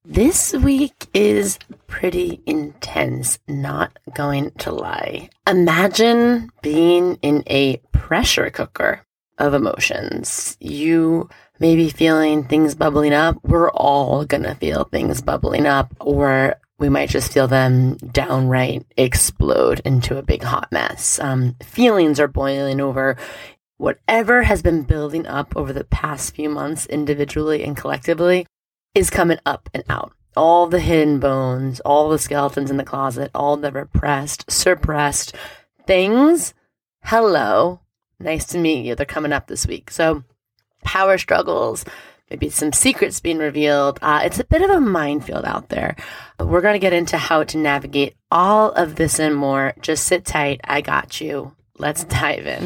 This week is pretty intense, not going to lie. Imagine being in a pressure cooker of emotions. You may be feeling things bubbling up. We're all going to feel things bubbling up, or we might just feel them downright explode into a big hot mess. Feelings are boiling over. Whatever has been building up over the past few months, individually and collectively, is coming up and out. All the hidden bones, all the skeletons in the closet, all the repressed, suppressed things. Hello. Nice to meet you. They're coming up this week. So power struggles, maybe some secrets being revealed. It's a bit of a minefield out there. But we're going to get into how to navigate all of this and more. Just sit tight. I got you. Let's dive in.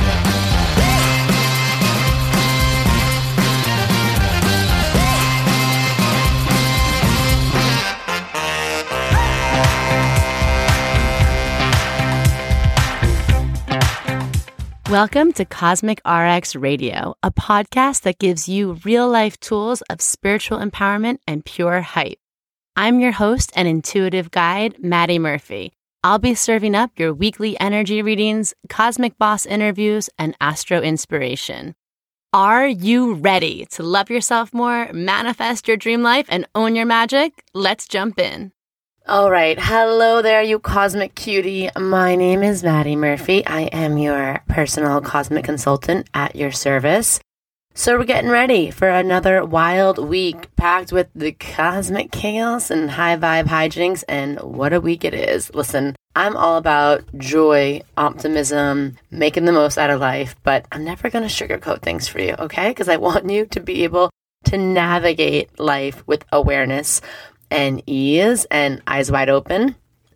Welcome to Cosmic RX Radio, a podcast that gives you real-life tools of spiritual empowerment and pure hype. I'm your host and intuitive guide, Maddie Murphy. I'll be serving up your weekly energy readings, cosmic boss interviews, and astro inspiration. Are you ready to love yourself more, manifest your dream life, and own your magic? Let's jump in. All right. Hello there, you cosmic cutie. My name is Maddie Murphy. I am your personal cosmic consultant at your service. So we're getting ready for another wild week packed with the cosmic chaos and high vibe hijinks. And what a week it is. Listen, I'm all about joy, optimism, making the most out of life, but I'm never going to sugarcoat things for you, okay? Because I want you to be able to navigate life with awareness and ease and eyes wide open.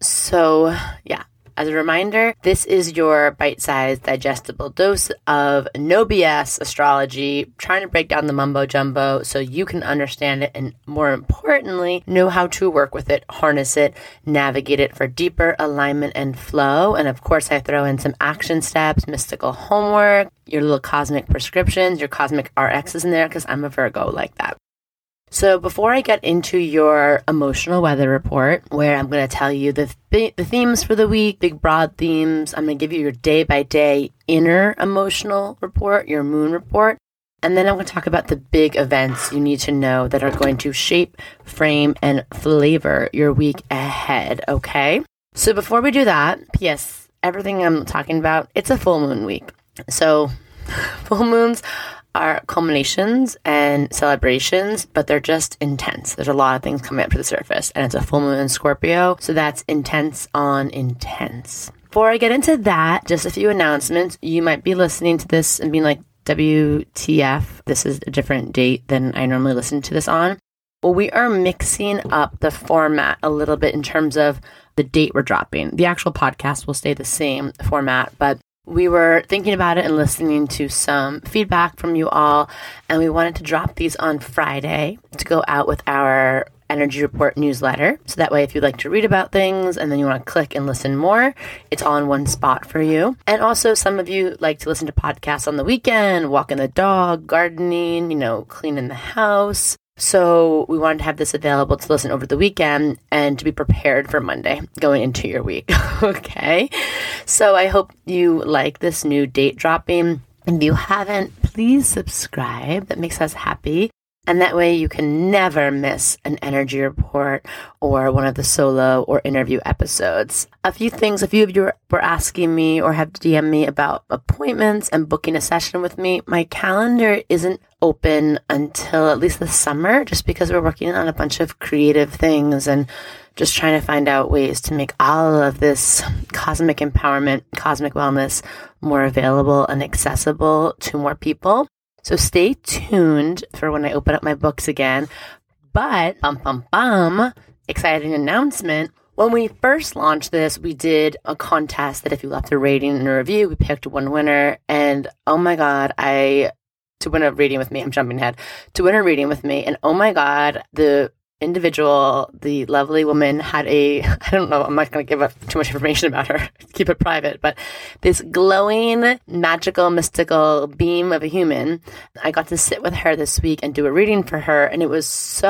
So yeah, as a reminder, this is your bite-sized digestible dose of no BS astrology, trying to break down the mumbo jumbo so you can understand it and, more importantly, know how to work with it, harness it, navigate it for deeper alignment and flow. And of course, I throw in some action steps, mystical homework, your little cosmic prescriptions, your cosmic RXs in there, because I'm a Virgo like that. So before I get into your emotional weather report, where I'm going to tell you the themes for the week, big broad themes, I'm going to give you your day-by-day inner emotional report, your moon report, and then I'm going to talk about the big events you need to know that are going to shape, frame, and flavor your week ahead, okay? So before we do that, P.S., everything I'm talking about, it's a full moon week. So full moons are culminations and celebrations, but they're just intense. There's a lot of things coming up to the surface, and it's a full moon in Scorpio, so that's intense on intense. Before I get into that, just a few announcements. You might be listening to this and being like, WTF, this is a different date than I normally listen to this on. Well, we are mixing up the format a little bit in terms of the date we're dropping. The actual podcast will stay the same format, but we were thinking about it and listening to some feedback from you all, and we wanted to drop these on Friday to go out with our Energy Report newsletter. So that way, if you'd like to read about things and then you want to click and listen more, it's all in one spot for you. And also, some of you like to listen to podcasts on the weekend, walking the dog, gardening, cleaning the house. So we wanted to have this available to listen over the weekend and to be prepared for Monday going into your week. Okay. So I hope you like this new date dropping. If you haven't, please subscribe. That makes us happy. And that way you can never miss an energy report or one of the solo or interview episodes. A few of you were asking me or have DM'd me about appointments and booking a session with me. My calendar isn't open until at least the summer, just because we're working on a bunch of creative things and just trying to find out ways to make all of this cosmic empowerment, cosmic wellness more available and accessible to more people. So stay tuned for when I open up my books again. But, exciting announcement. When we first launched this, we did a contest that if you left a rating and a review, we picked one winner. And oh my God, to win a reading with me, I'm jumping ahead, to win a reading with me. And oh my God, the individual, the lovely woman, had I don't know, I'm not going to give up too much information about her, keep it private, but this glowing, magical, mystical beam of a human. I got to sit with her this week and do a reading for her, and it was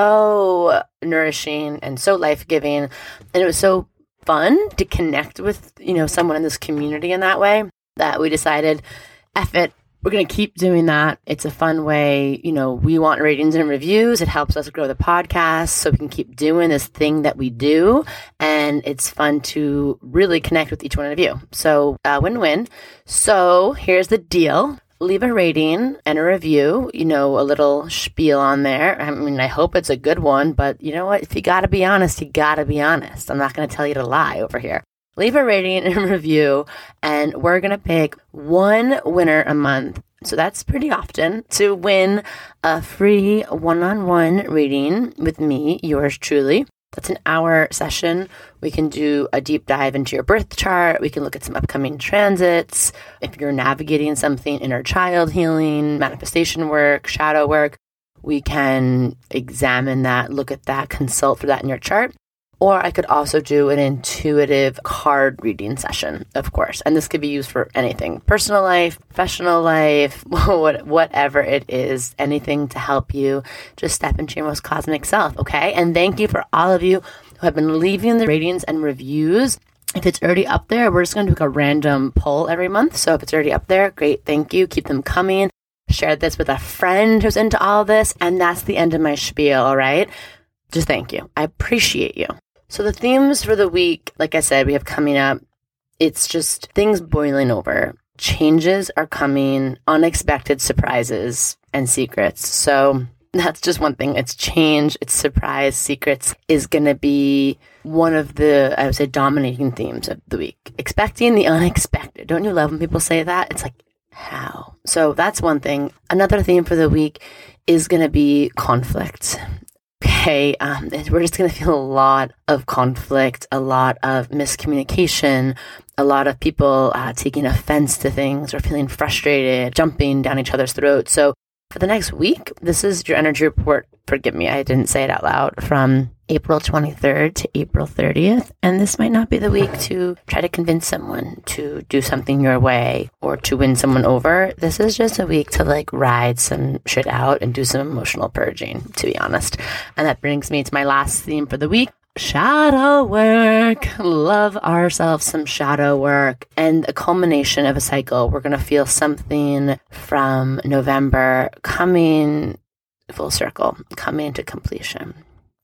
so nourishing and so life-giving, and it was so fun to connect with, someone in this community in that way, that we decided, F it, we're going to keep doing that. It's a fun way. We want ratings and reviews. It helps us grow the podcast so we can keep doing this thing that we do. And it's fun to really connect with each one of you. So win-win. So here's the deal. Leave a rating and a review, a little spiel on there. I mean, I hope it's a good one, but you know what? If you got to be honest, you got to be honest. I'm not going to tell you to lie over here. Leave a rating and a review, and we're going to pick one winner a month. So that's pretty often to win a free one-on-one reading with me, yours truly. That's an hour session. We can do a deep dive into your birth chart. We can look at some upcoming transits. If you're navigating something, inner child healing, manifestation work, shadow work, we can examine that, look at that, consult for that in your chart. Or I could also do an intuitive card reading session, of course. And this could be used for anything, personal life, professional life, whatever it is, anything to help you just step into your most cosmic self, okay? And thank you for all of you who have been leaving the ratings and reviews. If it's already up there, we're just going to do a random poll every month. So if it's already up there, great, thank you. Keep them coming. Share this with a friend who's into all this. And that's the end of my spiel, all right? Just thank you. I appreciate you. So the themes for the week, like I said, we have coming up, it's just things boiling over. Changes are coming, unexpected surprises and secrets. So that's just one thing. It's change, it's surprise, secrets is going to be one of the, I would say, dominating themes of the week. Expecting the unexpected. Don't you love when people say that? It's like, how? So that's one thing. Another theme for the week is going to be conflict. Okay, we're just going to feel a lot of conflict, a lot of miscommunication, a lot of people taking offense to things or feeling frustrated, jumping down each other's throats. So for the next week, this is your energy report. Forgive me, I didn't say it out loud. From April 23rd to April 30th. And this might not be the week to try to convince someone to do something your way or to win someone over. This is just a week to ride some shit out and do some emotional purging, to be honest. And that brings me to my last theme for the week. Shadow work. Love ourselves some shadow work. And a culmination of a cycle. We're going to feel something from November coming full circle, coming to completion.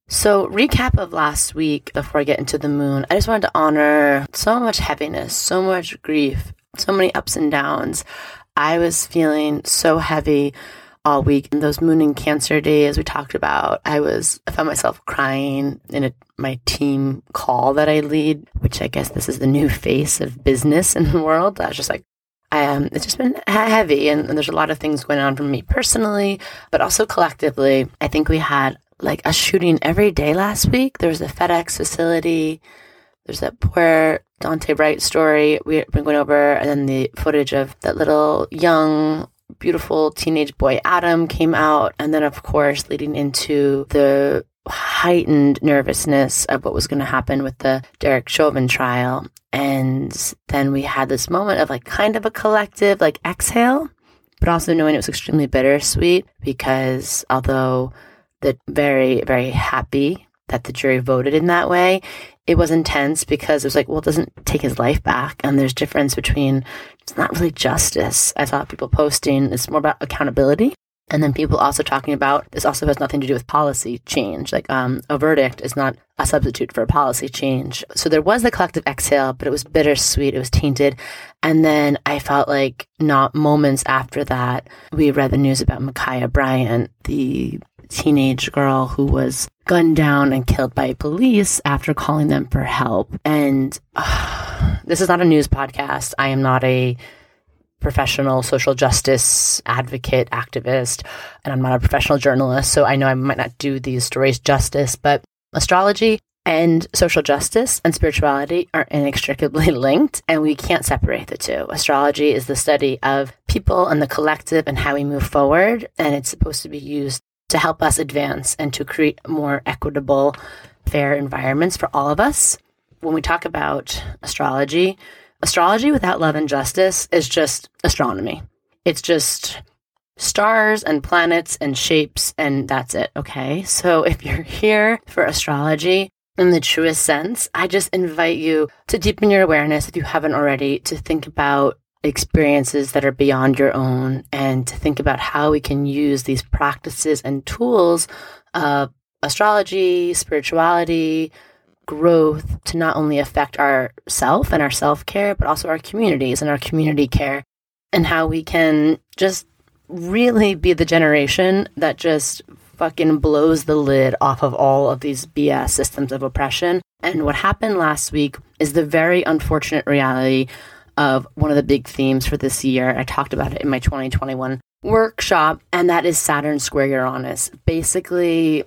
So recap of last week before I get into the moon. I just wanted to honor so much heaviness, so much grief, so many ups and downs. I was feeling so heavy all week. In those moon and Cancer days we talked about, I found myself crying in my team call that I lead, which I guess this is the new face of business in the world. I was just like, it's just been heavy, and there's a lot of things going on for me personally, but also collectively. I think we had a shooting every day last week. There was a FedEx facility. There's that poor Dante Bright story we've been going over, and then the footage of that little young, beautiful teenage boy Adam came out, and then of course leading into the heightened nervousness of what was going to happen with the Derek Chauvin trial. And then we had this moment of kind of a collective exhale, but also knowing it was extremely bittersweet, because although they're very, very happy that the jury voted in that way, it was intense because it was it doesn't take his life back. And there's difference between, it's not really justice. I saw people posting, it's more about accountability. And then people also talking about, this also has nothing to do with policy change. A verdict is not a substitute for a policy change. So there was the collective exhale, but it was bittersweet. It was tainted. And then I felt not moments after that, we read the news about Ma'Khia Bryant, the teenage girl who was gunned down and killed by police after calling them for help. And this is not a news podcast. I am not a professional social justice advocate, activist, and I'm not a professional journalist, so I know I might not do these stories justice, but astrology and social justice and spirituality are inextricably linked, and we can't separate the two. Astrology is the study of people and the collective and how we move forward, and it's supposed to be used to help us advance and to create more equitable, fair environments for all of us. When we talk about astrology without love and justice is just astronomy. It's just stars and planets and shapes, and that's it, okay? So if you're here for astrology in the truest sense, I just invite you to deepen your awareness, if you haven't already, to think about experiences that are beyond your own and to think about how we can use these practices and tools of astrology, spirituality, growth to not only affect our self and our self-care, but also our communities and our community care, and how we can just really be the generation that just fucking blows the lid off of all of these BS systems of oppression. And what happened last week is the very unfortunate reality of one of the big themes for this year. I talked about it in my 2021 workshop, and that is Saturn square Uranus. Basically,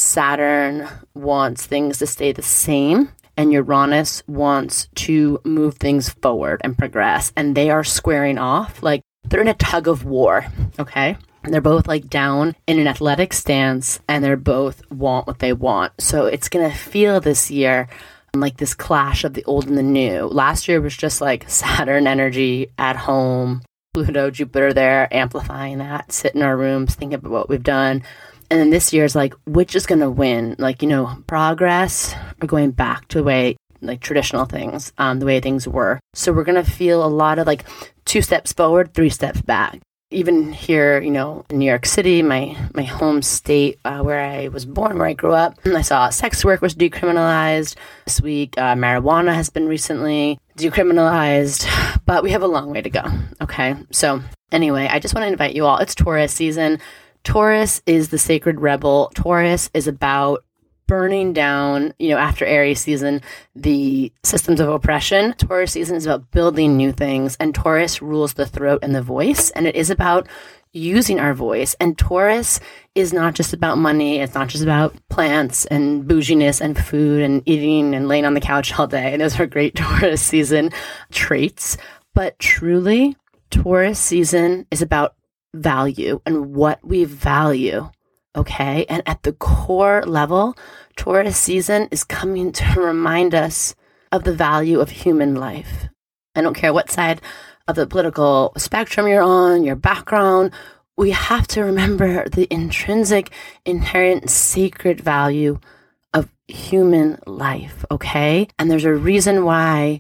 Saturn wants things to stay the same, and Uranus wants to move things forward and progress. And they are squaring off, like they're in a tug of war, okay? And they're both like down in an athletic stance, and they're both want what they want. So it's going to feel this year like this clash of the old and the new. Last year was just like Saturn energy at home, Pluto, Jupiter there, amplifying that, sit in our rooms, think about what we've done. And then this year is like, which is going to win? Like, progress or going back to the way, like traditional things, the way things were. So we're going to feel a lot of like 2 steps forward, 3 steps back. Even here, in New York City, my home state, where I was born, where I grew up, I saw sex work was decriminalized. This week, marijuana has been recently decriminalized, but we have a long way to go. Okay. So anyway, I just want to invite you all. It's Taurus season. Taurus is the sacred rebel. Taurus is about burning down, after Aries season, the systems of oppression. Taurus season is about building new things, and Taurus rules the throat and the voice, and it is about using our voice. And Taurus is not just about money. It's not just about plants and bouginess and food and eating and laying on the couch all day. And those are great Taurus season traits. But truly, Taurus season is about value and what we value. Okay. And at the core level, Taurus season is coming to remind us of the value of human life. I don't care what side of the political spectrum you're on, your background, we have to remember the intrinsic, inherent, sacred value of human life. Okay. And there's a reason why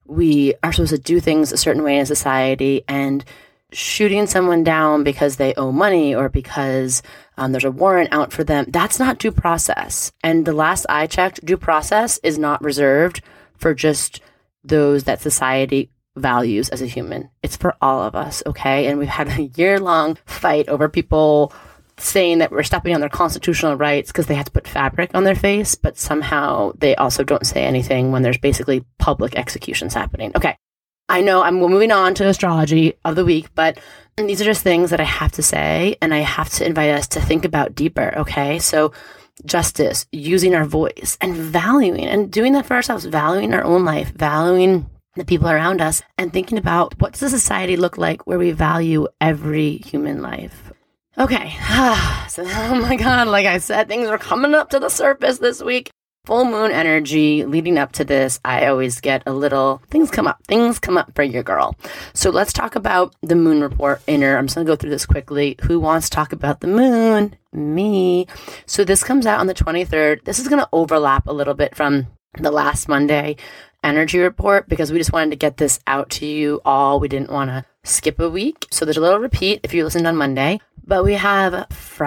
we are supposed to do things a certain way in society, and shooting someone down because they owe money or because there's a warrant out for them, that's not due process. And the last I checked, due process is not reserved for just those that society values as a human. It's for all of us, okay? And we've had a year-long fight over people saying that we're stepping on their constitutional rights because they had to put fabric on their face, but somehow they also don't say anything when there's basically public executions happening. Okay. I know I'm moving on to astrology of the week, but these are just things that I have to say, and I have to invite us to think about deeper, okay? So justice, using our voice, and valuing, and doing that for ourselves, valuing our own life, valuing the people around us, and thinking about what does a society look like where we value every human life. Okay, so oh my God, like I said, things are coming up to the surface this week. Full moon energy leading up to this, I always get a little, things come up for your girl. So let's talk about the moon report inner. I'm just going to go through this quickly. Who wants to talk about the moon? Me. So this comes out on the 23rd. This is going to overlap a little bit from the last Monday energy report because we just wanted to get this out to you all. We didn't want to skip a week. So there's a little repeat if you listened on Monday. But we have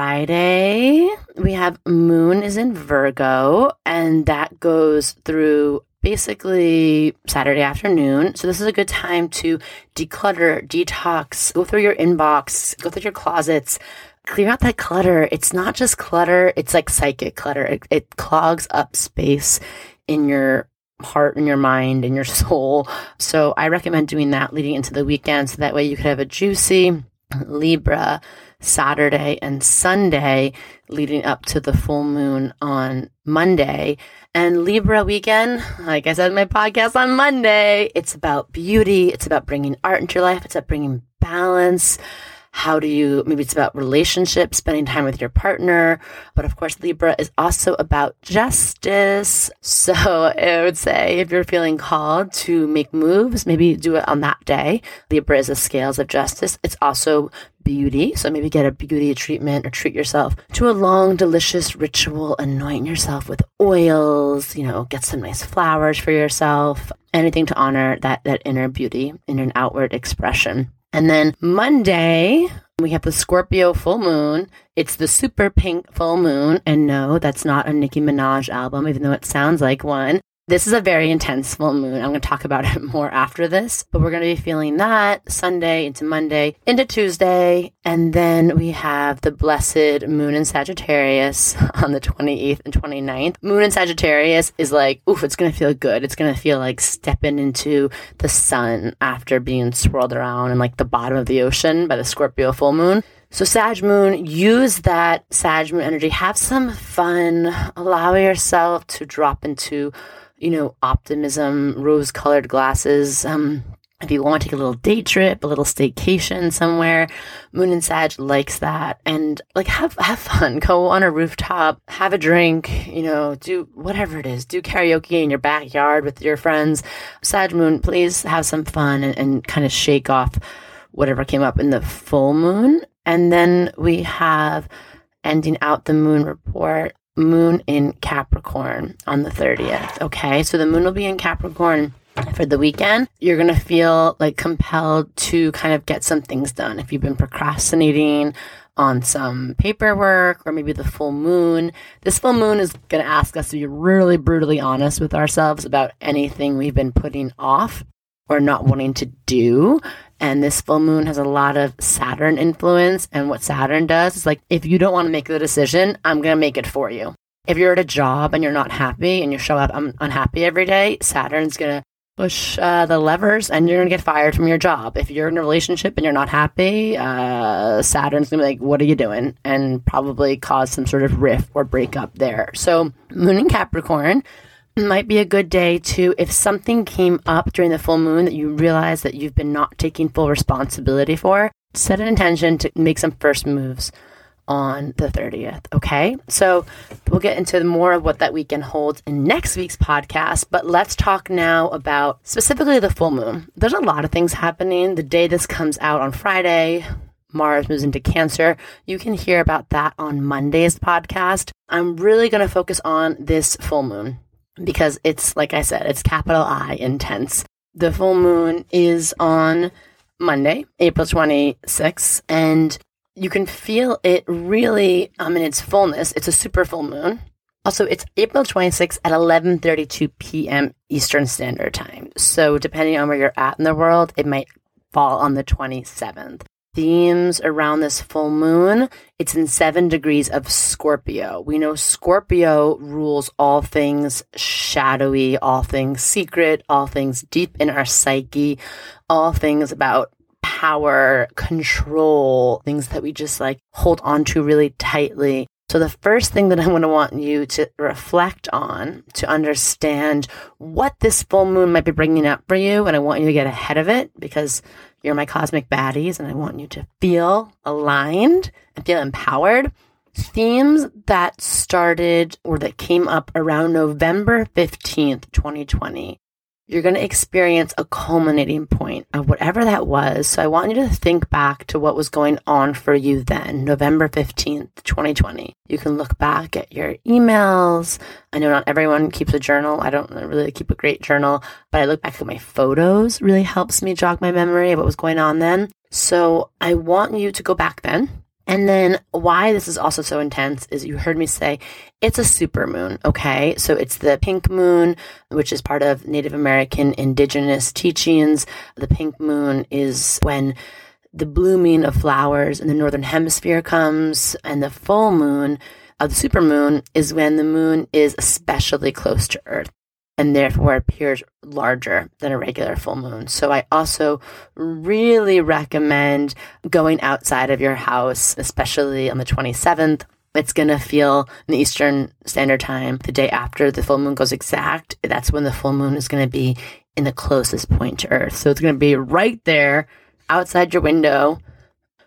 Friday, we have moon is in Virgo, and that goes through basically Saturday afternoon. So this is a good time to declutter, detox, go through your inbox, go through your closets, clear out that clutter. It's not just clutter, it's like psychic clutter. It clogs up space in your heart and your mind and your soul. So I recommend doing that leading into the weekend, so that way you could have a juicy Libra Saturday and Sunday leading up to the full moon on Monday. And Libra weekend, like I said in my podcast on Monday, it's about beauty. It's about bringing art into your life. It's about bringing balance, maybe it's about relationships, spending time with your partner. But of course, Libra is also about justice. So I would say if you're feeling called to make moves, maybe do it on that day. Libra is the scales of justice. It's also beauty. So maybe get a beauty treatment or treat yourself to a long, delicious ritual, anoint yourself with oils, get some nice flowers for yourself, anything to honor that inner beauty in an outward expression. And then Monday, we have the Scorpio full moon. It's the super pink full moon. And no, that's not a Nicki Minaj album, even though it sounds like one. This is a very intense full moon. I'm going to talk about it more after this, but we're going to be feeling that Sunday into Monday into Tuesday. And then we have the blessed moon in Sagittarius on the 28th and 29th. Moon in Sagittarius is like, oof, it's going to feel good. It's going to feel like stepping into the sun after being swirled around in like the bottom of the ocean by the Scorpio full moon. So Sag moon, use that Sag moon energy. Have some fun. Allow yourself to drop into optimism, rose-colored glasses. If you want to take a little day trip, a little staycation somewhere, Moon and Sag likes that. And have fun. Go on a rooftop, have a drink, do whatever it is. Do karaoke in your backyard with your friends. Sag Moon, please have some fun and kind of shake off whatever came up in the full moon. And then we have ending out the moon report, Moon in Capricorn on the 30th. Okay, so the moon will be in Capricorn for the weekend. You're going to feel compelled to kind of get some things done. If you've been procrastinating on some paperwork or maybe the full moon, this full moon is going to ask us to be really brutally honest with ourselves about anything we've been putting off or not wanting to do. And this full moon has a lot of Saturn influence. And what Saturn does is if you don't want to make the decision, I'm going to make it for you. If you're at a job and you're not happy and you show up unhappy every day, Saturn's going to push the levers and you're going to get fired from your job. If you're in a relationship and you're not happy, Saturn's going to be like, what are you doing? And probably cause some sort of rift or breakup there. So Moon in Capricorn might be a good day to, if something came up during the full moon that you realize that you've been not taking full responsibility for, set an intention to make some first moves on the 30th. Okay. So we'll get into more of what that weekend holds in next week's podcast, but let's talk now about specifically the full moon. There's a lot of things happening. The day this comes out on Friday, Mars moves into Cancer. You can hear about that on Monday's podcast. I'm really going to focus on this full moon, because it's, like I said, it's capital I, intense. The full moon is on Monday, April 26th, and you can feel it really in its fullness. It's a super full moon. Also, it's April 26th at 11:32 p.m. Eastern Standard Time. So depending on where you're at in the world, it might fall on the 27th. Themes around this full moon, it's in 7 degrees of Scorpio. We know Scorpio rules all things shadowy, all things secret, all things deep in our psyche, all things about power, control, things that we just hold on to really tightly. So the first thing that I want you to reflect on to understand what this full moon might be bringing up for you, and I want you to get ahead of it because you're my cosmic baddies and I want you to feel aligned and feel empowered. Themes that started or that came up around November 15th, 2020. You're going to experience a culminating point of whatever that was. So I want you to think back to what was going on for you then, November 15th, 2020. You can look back at your emails. I know not everyone keeps a journal. I don't really keep a great journal, but I look back at my photos. Really helps me jog my memory of what was going on then. So I want you to go back then. And then why this is also so intense is you heard me say it's a super moon, okay? So it's the pink moon, which is part of Native American indigenous teachings. The pink moon is when the blooming of flowers in the northern hemisphere comes, and the full moon of the super moon is when the moon is especially close to Earth and therefore appears larger than a regular full moon. So I also really recommend going outside of your house, especially on the 27th. It's going to feel in the Eastern Standard Time, the day after the full moon goes exact. That's when the full moon is going to be in the closest point to Earth. So it's going to be right there outside your window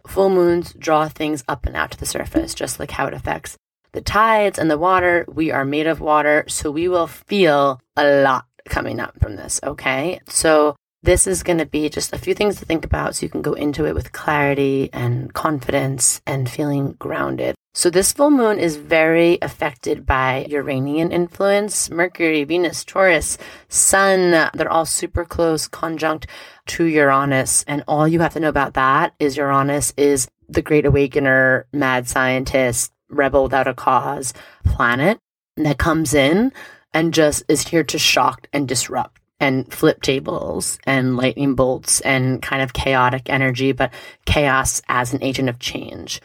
full moons draw things up and out to the surface, just like how it affects the tides and the water. We are made of water, so we will feel a lot coming up from this, okay? So this is going to be just a few things to think about so you can go into it with clarity and confidence and feeling grounded. So this full moon is very affected by Uranian influence. Mercury, Venus, Taurus, Sun, they're all super close conjunct to Uranus. And all you have to know about that is Uranus is the great awakener, mad scientist, rebel without a cause planet that comes in and just is here to shock and disrupt and flip tables and lightning bolts and kind of chaotic energy, but chaos as an agent of change.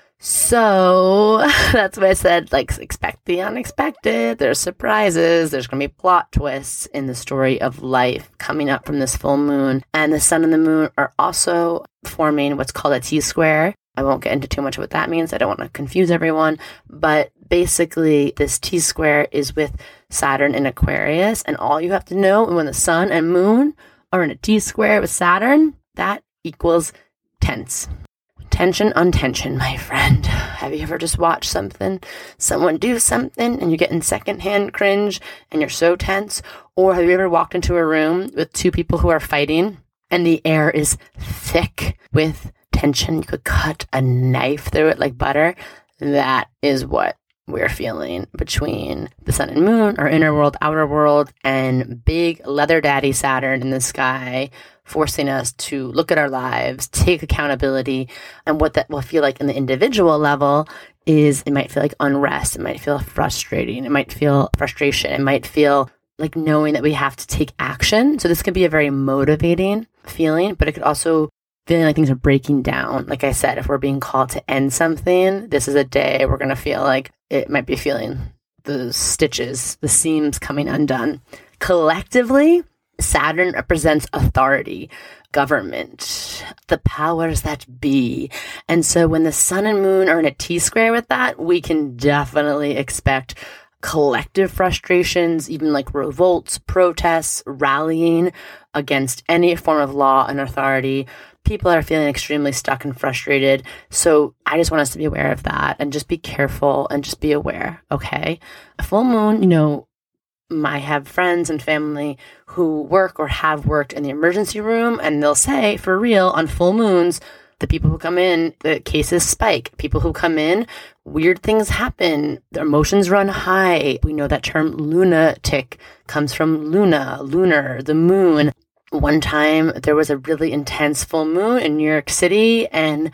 So that's why I said, like, expect the unexpected. There's surprises. There's going to be plot twists in the story of life coming up from this full moon. And the sun and the moon are also forming what's called a T-square. I won't get into too much of what that means. I don't want to confuse everyone. But basically, this T-square is with Saturn in Aquarius. And all you have to know, when the sun and moon are in a T-square with Saturn, that equals tense. Tension, untension, my friend. Have you ever just watched someone do something, and you get in secondhand cringe, and you're so tense? Or have you ever walked into a room with two people who are fighting, and the air is thick with tension? You could cut a knife through it like butter. That is what we're feeling between the sun and moon, our inner world, outer world, and big leather daddy Saturn in the sky, forcing us to look at our lives, take accountability. And what that will feel like in the individual level is it might feel like unrest. It might feel frustrating. It might feel frustration. It might feel like knowing that we have to take action. So this could be a very motivating feeling, but it could also feeling like things are breaking down. Like I said, if we're being called to end something, this is a day we're going to feel like it might be feeling the stitches, the seams coming undone. Collectively, Saturn represents authority, government, the powers that be. And so when the sun and moon are in a T-square with that, we can definitely expect collective frustrations, even like revolts, protests, rallying against any form of law and authority. People are feeling extremely stuck and frustrated. So I just want us to be aware of that and just be careful and just be aware, okay? A full moon, I have friends and family who work or have worked in the emergency room, and they'll say, for real, on full moons, the people who come in, the cases spike. People who come in, weird things happen. Their emotions run high. We know that term lunatic comes from luna, lunar, the moon. One time, there was a really intense full moon in New York City, and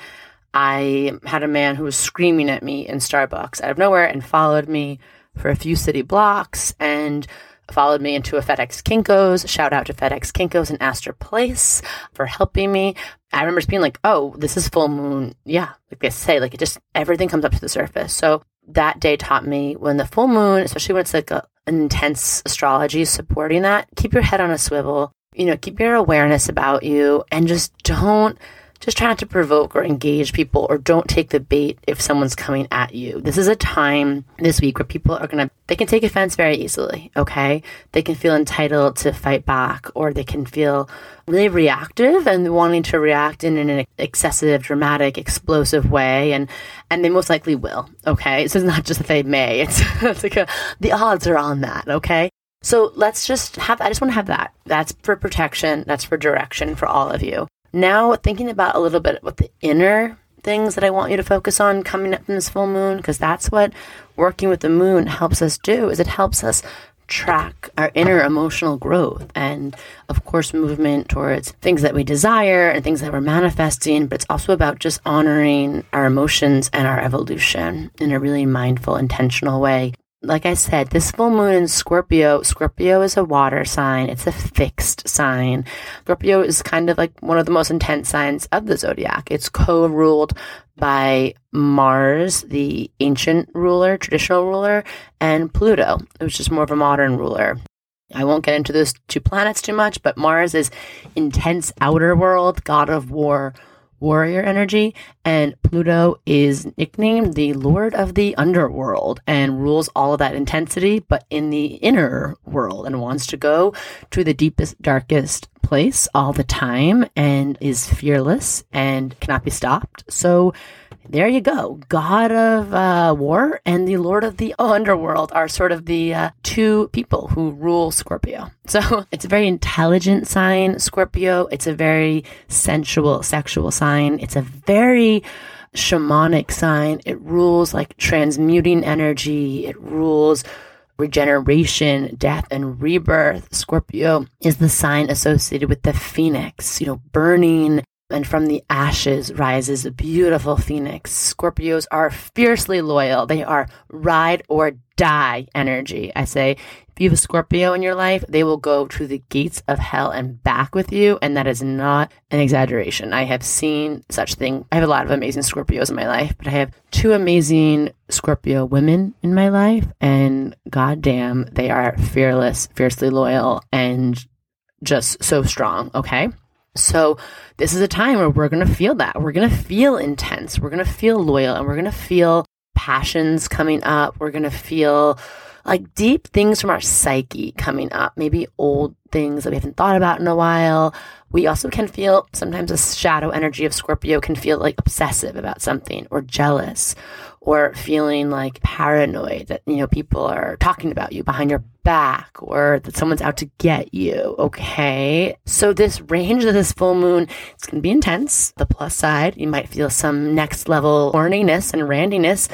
I had a man who was screaming at me in Starbucks out of nowhere and followed me for a few city blocks and followed me into a FedEx Kinko's. Shout out to FedEx Kinko's in Astor Place for helping me. I remember just being like, oh, this is full moon. Yeah, like they say, like it just, everything comes up to the surface. So that day taught me when the full moon, especially when it's like an intense astrology supporting that, keep your head on a swivel, keep your awareness about you, and just try not to provoke or engage people, or don't take the bait if someone's coming at you. This is a time this week where people are they can take offense very easily, okay? They can feel entitled to fight back, or they can feel really reactive and wanting to react in an excessive, dramatic, explosive way, and they most likely will, okay? So it's not just that they may, it's like the odds are on that, okay? So let's just I just want to have that. That's for protection. That's for direction for all of you. Now, thinking about a little bit what the inner things that I want you to focus on coming up from this full moon, because that's what working with the moon helps us do, is it helps us track our inner emotional growth and, of course, movement towards things that we desire and things that we're manifesting, but it's also about just honoring our emotions and our evolution in a really mindful, intentional way. Like I said, this full moon in Scorpio is a water sign. It's a fixed sign. Scorpio is kind of like one of the most intense signs of the zodiac. It's co-ruled by Mars, the ancient ruler, traditional ruler, and Pluto, which is more of a modern ruler. I won't get into those two planets too much, but Mars is intense outer world, god of war, warrior energy. And Pluto is nicknamed the Lord of the Underworld and rules all of that intensity, but in the inner world, and wants to go to the deepest, darkest place all the time and is fearless and cannot be stopped. So there you go. God of war and the Lord of the Underworld are sort of the two people who rule Scorpio. So it's a very intelligent sign, Scorpio. It's a very sensual, sexual sign. It's a very shamanic sign. It rules like transmuting energy. It rules regeneration, death, and rebirth. Scorpio is the sign associated with the phoenix, burning, and from the ashes rises a beautiful phoenix. Scorpios are fiercely loyal. They are ride or die energy. I say, if you have a Scorpio in your life, they will go to the gates of hell and back with you. And that is not an exaggeration. I have seen such thing. I have a lot of amazing Scorpios in my life, but I have 2 amazing Scorpio women in my life. And goddamn, they are fearless, fiercely loyal, and just so strong. Okay. So this is a time where we're going to feel that. We're going to feel intense. We're going to feel loyal, and we're going to feel passions coming up. We're going to feel like deep things from our psyche coming up, maybe old things that we haven't thought about in a while. We also can feel sometimes a shadow energy of Scorpio can feel like obsessive about something, or jealous, or feeling like paranoid that, people are talking about you behind your back, or that someone's out to get you. Okay. So this range of this full moon, it's going to be intense. The plus side, you might feel some next level horniness and randiness.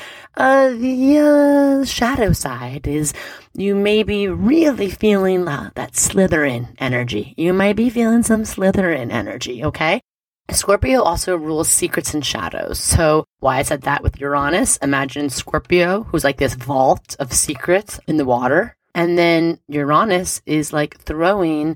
The shadow side is you may be really feeling that Slytherin energy. You might be feeling some Slytherin energy. Okay. Scorpio also rules secrets and shadows. So why I said that with Uranus, imagine Scorpio, who's like this vault of secrets in the water. And then Uranus is like throwing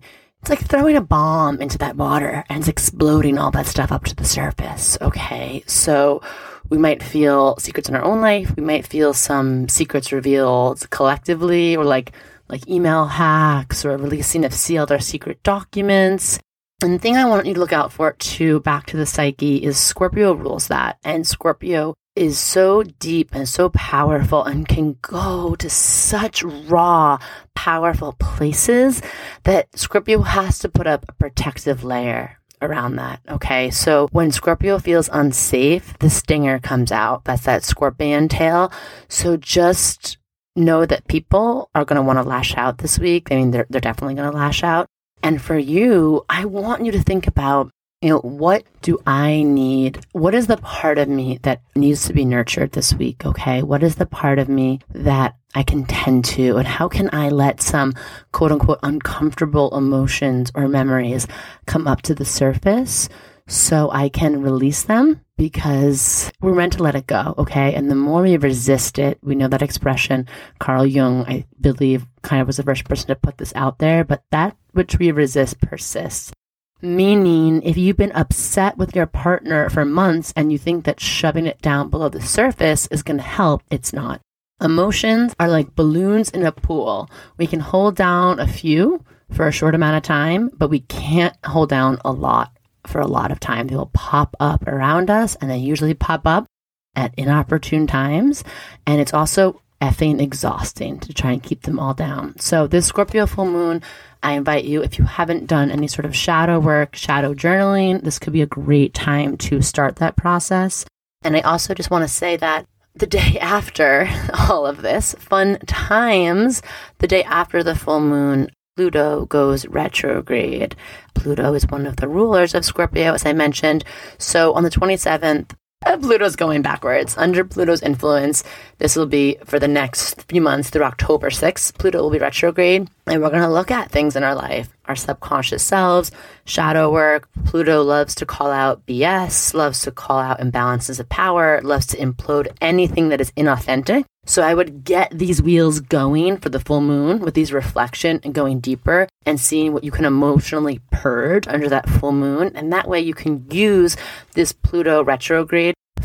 a bomb into that water, and it's exploding all that stuff up to the surface. Okay. So we might feel secrets in our own life. We might feel some secrets revealed collectively, or like email hacks, or releasing of sealed or secret documents. And the thing I want you to look out for too, back to the psyche, is Scorpio rules that. And Scorpio is so deep and so powerful and can go to such raw, powerful places that Scorpio has to put up a protective layer around that. Okay. So when Scorpio feels unsafe, the stinger comes out. That's that scorpion tail. So just know that people are going to want to lash out this week. I mean, they're definitely going to lash out. And for you, I want you to think about, what do I need? What is the part of me that needs to be nurtured this week? Okay. What is the part of me that I can tend to? And how can I let some quote unquote uncomfortable emotions or memories come up to the surface so I can release them? Because we're meant to let it go. Okay. And the more we resist it, we know that expression. Carl Jung, I believe, kind of was the first person to put this out there, but that which we resist persists. Meaning, if you've been upset with your partner for months and you think that shoving it down below the surface is going to help, it's not. Emotions are like balloons in a pool. We can hold down a few for a short amount of time, but we can't hold down a lot for a lot of time. They will pop up around us, and they usually pop up at inopportune times. And it's also effing exhausting to try and keep them all down. So this Scorpio full moon, I invite you, if you haven't done any sort of shadow work, shadow journaling, this could be a great time to start that process. And I also just want to say that the day after all of this, fun times, the day after the full moon, Pluto goes retrograde. Pluto is one of the rulers of Scorpio, as I mentioned. So on the 27th, Pluto's going backwards. Under Pluto's influence, this will be for the next few months through October 6th. Pluto will be retrograde, and we're going to look at things in our life, our subconscious selves, shadow work. Pluto loves to call out BS, loves to call out imbalances of power, loves to implode anything that is inauthentic. So I would get these wheels going for the full moon with these reflection and going deeper and seeing what you can emotionally purge under that full moon. And that way you can use this Pluto retrograde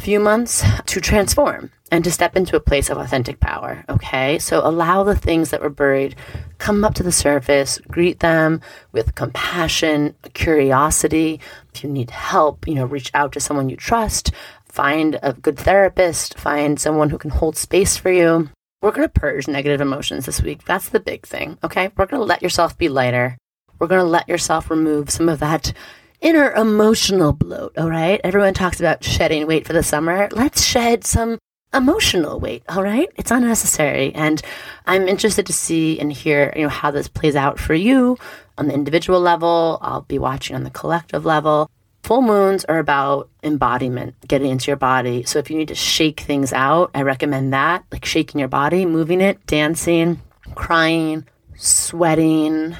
few months to transform and to step into a place of authentic power, okay? So allow the things that were buried come up to the surface, greet them with compassion, curiosity. If you need help, reach out to someone you trust, find a good therapist, find someone who can hold space for you. We're going to purge negative emotions this week. That's the big thing, okay? We're going to let yourself be lighter. We're going to let yourself remove some of that inner emotional bloat, all right? Everyone talks about shedding weight for the summer. Let's shed some emotional weight, all right? It's unnecessary. And I'm interested to see and hear, how this plays out for you on the individual level. I'll be watching on the collective level. Full moons are about embodiment, getting into your body. So if you need to shake things out, I recommend that, like shaking your body, moving it, dancing, crying, sweating,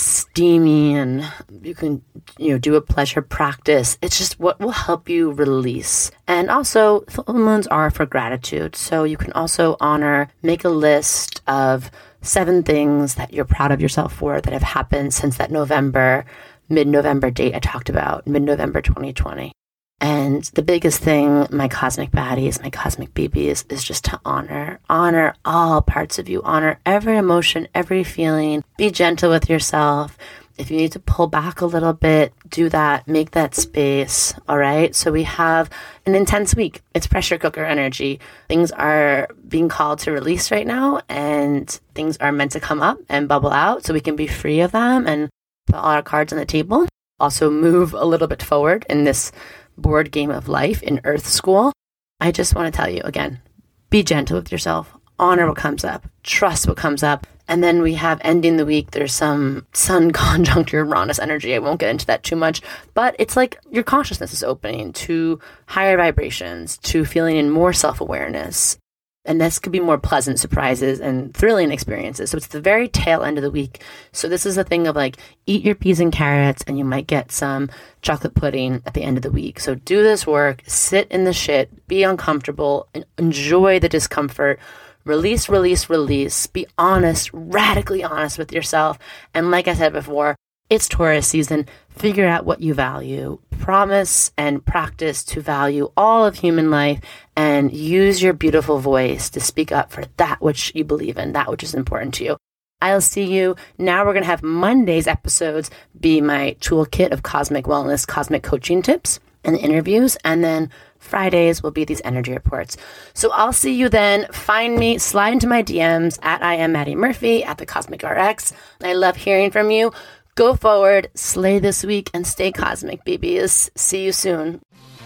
steaming. You can, do a pleasure practice. It's just what will help you release. And also, full moons are for gratitude. So you can also make a list of 7 things that you're proud of yourself for that have happened since that mid-November date I talked about, mid-November 2020. And the biggest thing, my cosmic baddies, my cosmic BBs, is just to honor all parts of you, honor every emotion, every feeling, be gentle with yourself. If you need to pull back a little bit, do that, make that space, all right? So we have an intense week. It's pressure cooker energy. Things are being called to release right now, and things are meant to come up and bubble out so we can be free of them and put all our cards on the table. Also move a little bit forward in this board game of life in Earth School. I just want to tell you again, be gentle with yourself, honor what comes up, trust what comes up. And then we have ending the week, there's some Sun conjunct Uranus energy. I won't get into that too much, but it's like your consciousness is opening to higher vibrations, to feeling in more self-awareness. And this could be more pleasant surprises and thrilling experiences. So it's the very tail end of the week. So this is a thing of like, eat your peas and carrots, and you might get some chocolate pudding at the end of the week. So do this work, sit in the shit, be uncomfortable, and enjoy the discomfort. Release, release, release. Be honest, radically honest with yourself. And like I said before, it's Taurus season. Figure out what you value. Promise and practice to value all of human life and use your beautiful voice to speak up for that which you believe in, that which is important to you. I'll see you. Now we're going to have Monday's episodes be my toolkit of cosmic wellness, cosmic coaching tips and interviews. And then Fridays will be these energy reports. So I'll see you then. Find me, slide into my DMs at I am Maddie Murphy at the Cosmic RX. I love hearing from you. Go forward, slay this week, and stay cosmic, BBs. See you soon.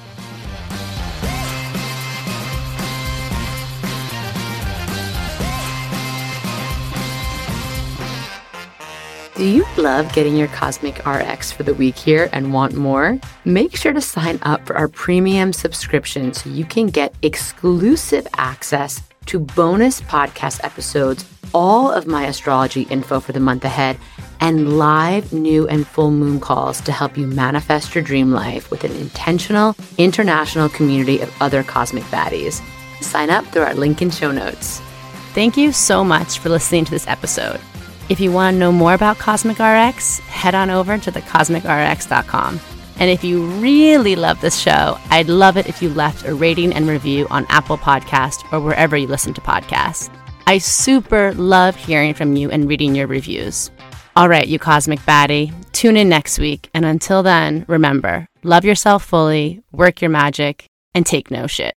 Do you love getting your Cosmic RX for the week here and want more? Make sure to sign up for our premium subscription so you can get exclusive access to bonus podcast episodes, all of my astrology info for the month ahead, and live new and full moon calls to help you manifest your dream life with an intentional international community of other cosmic baddies. Sign up through our link in show notes. Thank you so much for listening to this episode. If you want to know more about Cosmic RX, head on over to thecosmicrx.com. And if you really love this show, I'd love it if you left a rating and review on Apple Podcasts or wherever you listen to podcasts. I super love hearing from you and reading your reviews. All right, you cosmic baddie, tune in next week. And until then, remember, love yourself fully, work your magic, and take no shit.